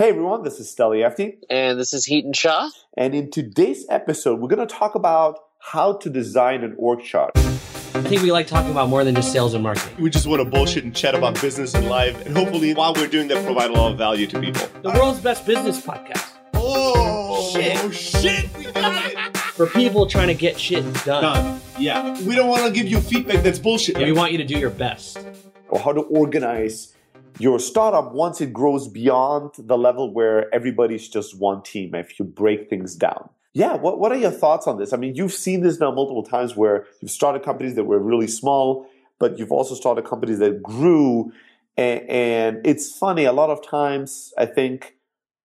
Hey everyone, this is Steli Efti. And this is Heaton Shah. And in today's episode, we're going to talk about how to design an org chart. I think we like talking about more than just sales and marketing. We just want to bullshit and chat about business and life. And hopefully, while we're doing that, provide a lot of value to people. The world's best business podcast. Oh, shit. We got it. For people trying to get shit done. Yeah. We don't want to give you feedback that's bullshit. We want you to do your best. Or how to organize your startup once it grows beyond the level where everybody's just one team, if you break things down. Yeah, what are your thoughts on this? I mean, you've seen this now multiple times where you've started companies that were really small, but you've also started companies that grew. And it's funny, a lot of times I think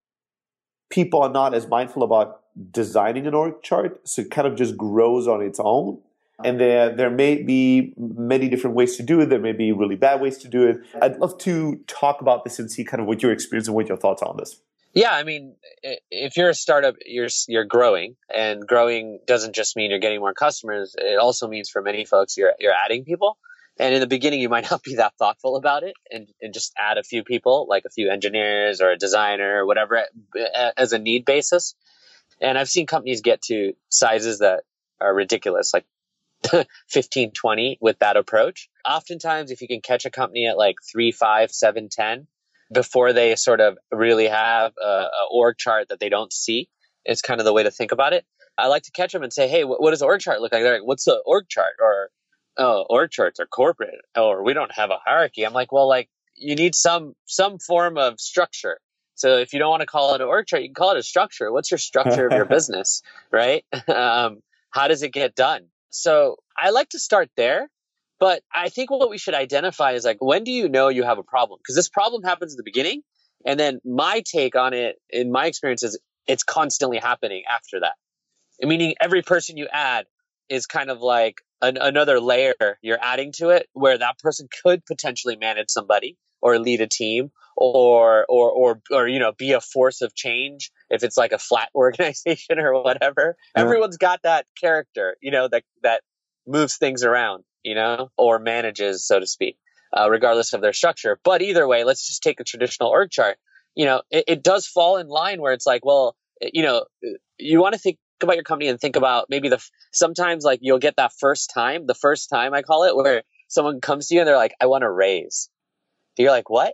people are not as mindful about designing an org chart, so it kind of just grows on its own. And there may be many different ways to do it. There may be really bad ways to do it. I'd love to talk about this and see kind of what your experience and what your thoughts are on this. Yeah, I mean, if you're a startup, you're growing, and growing doesn't just mean you're getting more customers. It also means for many folks you're adding people. And in the beginning, you might not be that thoughtful about it, and just add a few people, like a few engineers or a designer or whatever, as a need basis. And I've seen companies get to sizes that are ridiculous, like 15, 20 with that approach. Oftentimes, if you can catch a company at like 3, 5, 7, 10, before they sort of really have a org chart that they don't see, it's kind of the way to think about it. I like to catch them and say, hey, what does the org chart look like? They're like, what's the org chart? Or, oh, org charts are corporate, or we don't have a hierarchy. I'm like, well, like you need some form of structure. So if you don't want to call it an org chart, you can call it a structure. What's your structure of your business, right? How does it get done? So I like to start there, but I think what we should identify is like, when do you know you have a problem? Because this problem happens at the beginning. And then my take on it, in my experience, is it's constantly happening after that. Meaning every person you add is kind of like another layer you're adding to it, where that person could potentially manage somebody or lead a team or be a force of change if it's like a flat organization or whatever. Yeah. Everyone's got that character, that moves things around, or manages, so to speak, regardless of their structure. But either way, let's just take a traditional org chart. It does fall in line where it's like, well, you want to think about your company and think about maybe sometimes like you'll get the first time I call it, where someone comes to you and they're like, I want a raise. You're like, what?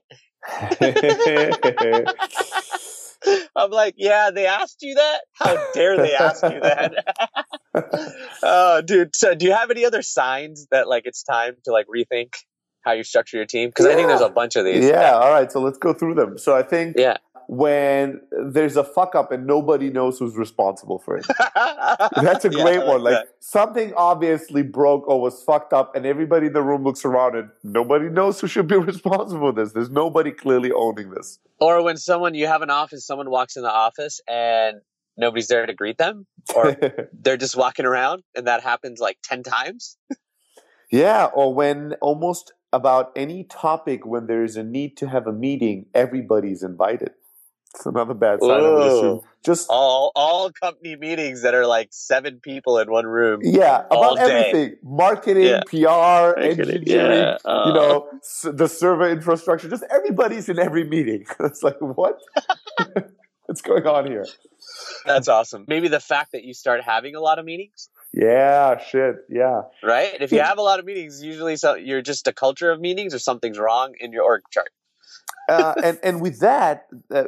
I'm like, yeah, they asked you that? How dare they ask you that? Oh, dude. So do you have any other signs that like it's time to like rethink how you structure your team? Because I think there's a bunch of these. Yeah. All right. So let's go through them. So I think when there's a fuck up and nobody knows who's responsible for it. That's a great one. Like something obviously broke or was fucked up and everybody in the room looks around and nobody knows who should be responsible for this. There's nobody clearly owning this. Or when you have an office, someone walks in the office and nobody's there to greet them, or they're just walking around, and that happens like 10 times. Yeah. Or when almost about any topic, when there is a need to have a meeting, everybody's invited. It's another bad sign, I would assume. Just all company meetings that are like 7 people in one room. Yeah, about everything. Marketing, PR, engineering, the server infrastructure. Just everybody's in every meeting. It's like, what? What's going on here? That's awesome. Maybe the fact that you start having a lot of meetings. Yeah, shit, yeah. Right? If you have a lot of meetings, usually you're just a culture of meetings or something's wrong in your org chart. And with that,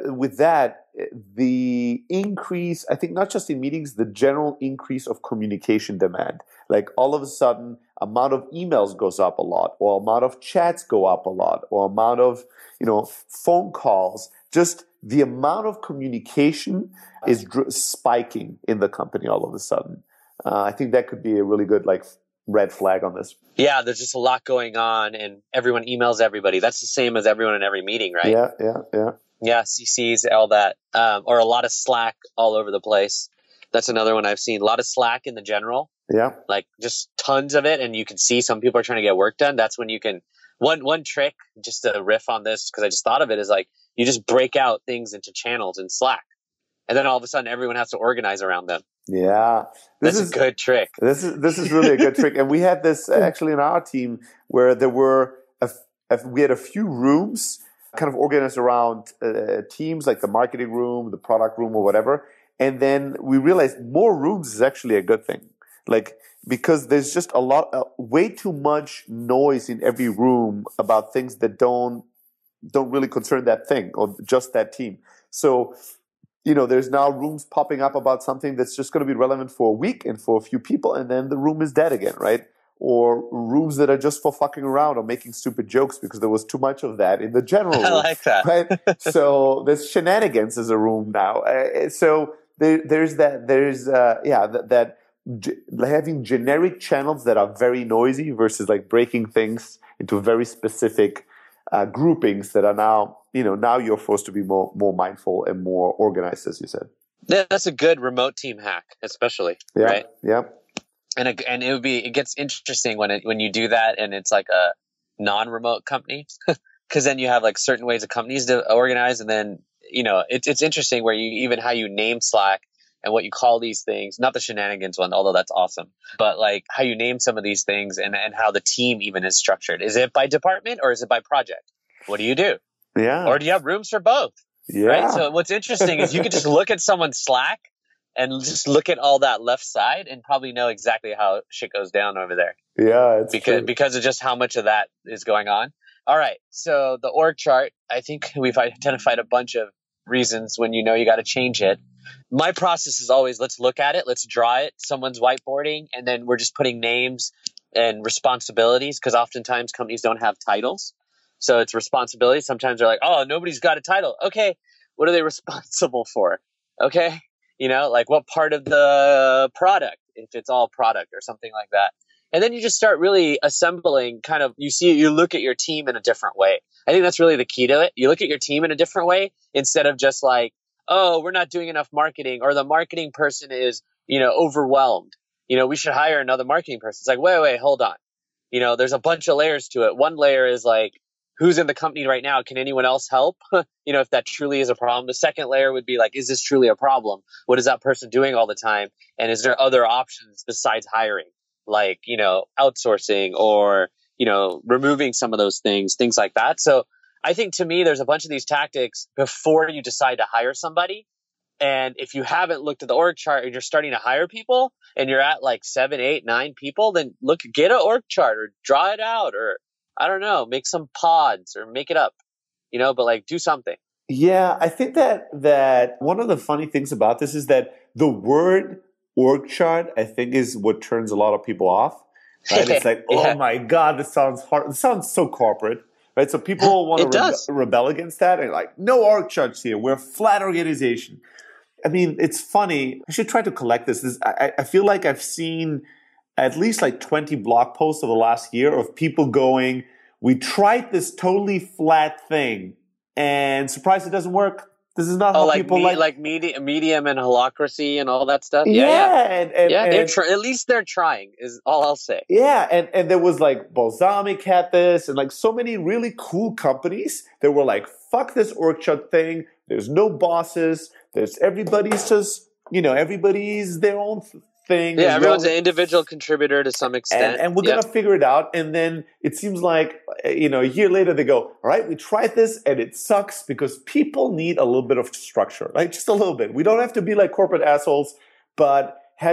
the increase, I think not just in meetings, the general increase of communication demand. Like all of a sudden, amount of emails goes up a lot, or amount of chats go up a lot, or amount of, phone calls. Just the amount of communication is spiking in the company all of a sudden. I think that could be a really good red flag on this. Yeah, there's just a lot going on and everyone emails everybody. That's the same as everyone in every meeting, right? Yeah. Yeah, CCs, all that. Or a lot of Slack all over the place. That's another one I've seen. A lot of Slack in the general. Yeah. Like just tons of it. And you can see some people are trying to get work done. That's when you can, one trick, just to riff on this, because I just thought of it, is like you just break out things into channels in Slack. And then all of a sudden everyone has to organize around them. Yeah, that's a good trick. This is really a good trick, and we had this actually in our team where there were we had a few rooms kind of organized around teams like the marketing room, the product room, or whatever. And then we realized more rooms is actually a good thing. Like, because there's just way too much noise in every room about things that don't really concern that thing or just that team. So, there's now rooms popping up about something that's just going to be relevant for a week and for a few people, and then the room is dead again, right? Or rooms that are just for fucking around or making stupid jokes because there was too much of that in the general room. I like that. Right? So there's shenanigans as a room now. So there's that. There's having generic channels that are very noisy versus like breaking things into very specific groupings that are now you're forced to be more mindful and more organized, as you said. Yeah, that's a good remote team hack, especially. Yeah, right? Yeah. And it gets interesting when you do that and it's like a non-remote company, because then you have like certain ways of companies to organize, and then it's interesting where how you name Slack and what you call these things, not the shenanigans one, although that's awesome, but like how you name some of these things and how the team even is structured. Is it by department or is it by project? What do you do? Yeah. Or do you have rooms for both? Yeah. Right. So what's interesting is you can just look at someone's Slack and just look at all that left side and probably know exactly how shit goes down over there. Yeah, it's because of just how much of that is going on. All right. So the org chart, I think we've identified a bunch of reasons when you got to change it. My process is always, let's look at it, let's draw it. Someone's whiteboarding, and then we're just putting names and responsibilities, because oftentimes companies don't have titles. So it's responsibility. Sometimes they're like, oh, nobody's got a title. Okay. What are they responsible for? Okay. Like what part of the product, if it's all product or something like that. And then you just start really assembling you look at your team in a different way. I think that's really the key to it. You look at your team in a different way instead of just like, oh, we're not doing enough marketing, or the marketing person is, overwhelmed. We should hire another marketing person. It's like, wait, hold on. There's a bunch of layers to it. One layer is like, who's in the company right now? Can anyone else help? If that truly is a problem. The second layer would be like, is this truly a problem? What is that person doing all the time? And is there other options besides hiring? Like, outsourcing or, removing some of those things like that. So I think to me, there's a bunch of these tactics before you decide to hire somebody. And if you haven't looked at the org chart and you're starting to hire people and you're at like 7, 8, 9 people, then get an org chart or draw it out, or I don't know, make some pods or make it up, but like do something. Yeah, I think that one of the funny things about this is that the word org chart, I think, is what turns a lot of people off. Right? It's like, oh my God, this sounds hard. It sounds so corporate, right? So people want to rebel against that and like, no org charts here. We're a flat organization. I mean, it's funny. I should try to collect this. I feel like I've seen at least like 20 blog posts over the last year of people going, we tried this totally flat thing and surprised it doesn't work. This is not how people like medium and holacracy and all that stuff. Yeah. At least they're trying is all I'll say. Yeah. And there was like Balsamiq had this and like so many really cool companies that were like, fuck this org chart thing. There's no bosses. Everybody's just, everybody's their own thing. Yeah, everyone's an individual contributor to some extent. And we're going to figure it out. And then it seems like, a year later they go, all right, we tried this and it sucks because people need a little bit of structure, like just a little bit. We don't have to be like corporate assholes, but